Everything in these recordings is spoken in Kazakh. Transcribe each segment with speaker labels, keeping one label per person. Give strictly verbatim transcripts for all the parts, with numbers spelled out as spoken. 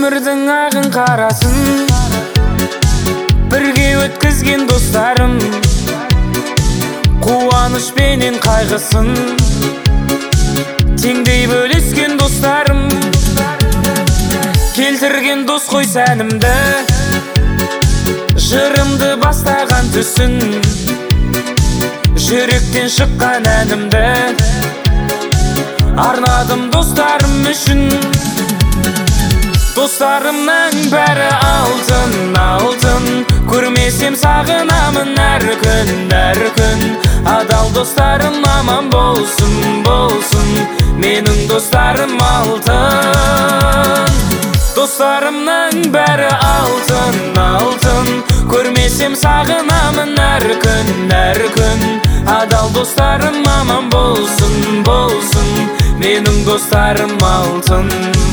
Speaker 1: Өмірдің ағын қарасын бірге өткізген достарым, қуаныш пенен қайғысын теңдей бөлескен достарым, келтірген дос қой сәнімді, жырымды бастаған түсін, жүректен шыққан әнімді арнадым достарым үшін. Достарымның бәрі алтын, алтын, көрмесем сағынамын әр күн, әр күн. Адал достарым аман болсын, болсын, менің достарым алтын. Достарымның бәрі алтын, алтын, көрмесем сағынамын әр күн, әр күн. Адал достарым аман болсын, болсын, менің достарым алтын.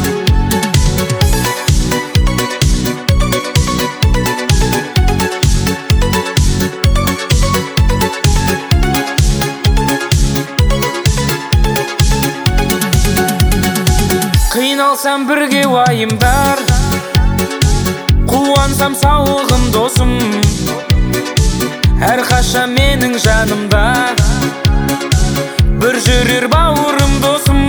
Speaker 1: Қиналсам бірге уайымдар, қуансам сауығым досым, әрқашан менің жанымда бір жүрер бауырым досым.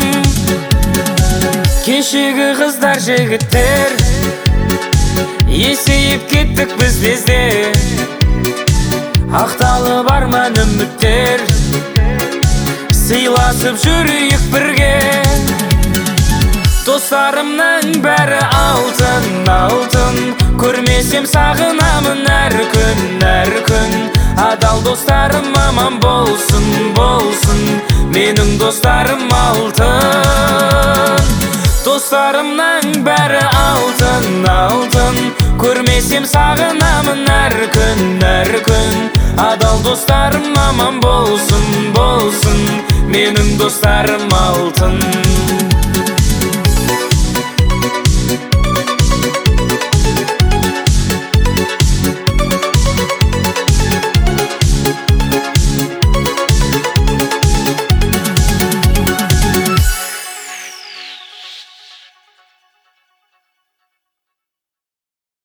Speaker 1: Кешегі қыздар жігіттер есейіп кеттік біз лезде, ақталып арман үміттер, сыйласып жүрейік бірге. Достарымның бәрі алтын, алтын, көрмесем сағынамын әр күн, әр күн. Адал достарым аман болсын, болсын, менің достарым алтын. Достарымның бәрі алтын, алтын, көрмесем сағынамын әр күн, әр күн. Адал достарым аман болсын, болсын, менің достарым алтын.